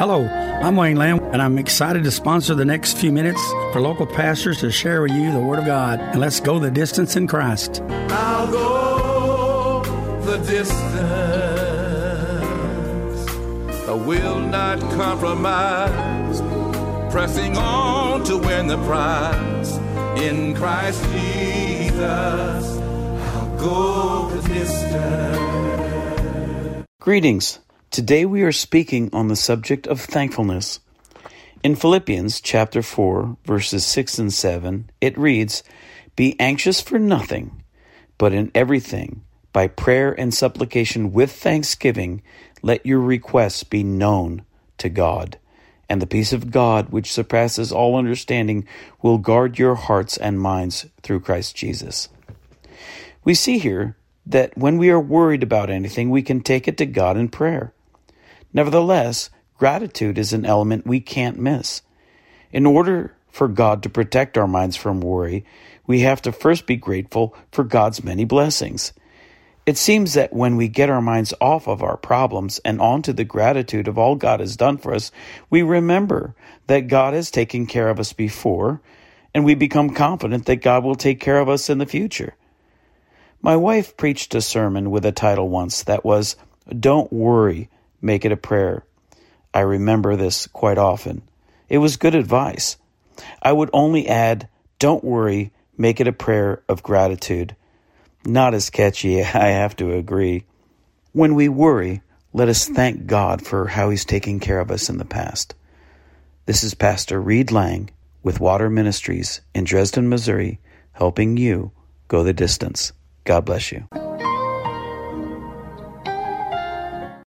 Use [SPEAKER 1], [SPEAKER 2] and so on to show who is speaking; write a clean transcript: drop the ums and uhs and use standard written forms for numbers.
[SPEAKER 1] Hello, I'm Wayne Lamb, and I'm excited to sponsor the next few minutes for local pastors to share with you the Word of God. And let's go the distance in Christ.
[SPEAKER 2] I'll go the distance. I will not compromise. Pressing on to win the prize. In Christ Jesus, I'll go the distance.
[SPEAKER 3] Greetings. Today we are speaking on the subject of thankfulness. In Philippians chapter 4, verses 6 and 7, it reads, "Be anxious for nothing, but in everything, by prayer and supplication with thanksgiving, let your requests be known to God. And the peace of God, which surpasses all understanding, will guard your hearts and minds through Christ Jesus." We see here that when we are worried about anything, we can take it to God in prayer. Nevertheless, gratitude is an element we can't miss. In order for God to protect our minds from worry, we have to first be grateful for God's many blessings. It seems that when we get our minds off of our problems and onto the gratitude of all God has done for us, we remember that God has taken care of us before, and we become confident that God will take care of us in the future. My wife preached a sermon with a title once that was, "Don't Worry, Make It a Prayer." I remember this quite often. It was good advice. I would only add, "Don't worry, make it a prayer of gratitude." Not as catchy, I have to agree. When we worry, let us thank God for how He's taken care of us in the past. This is Pastor Reed Lang with Water Ministries in Dresden, Missouri, helping you go the distance. God bless you.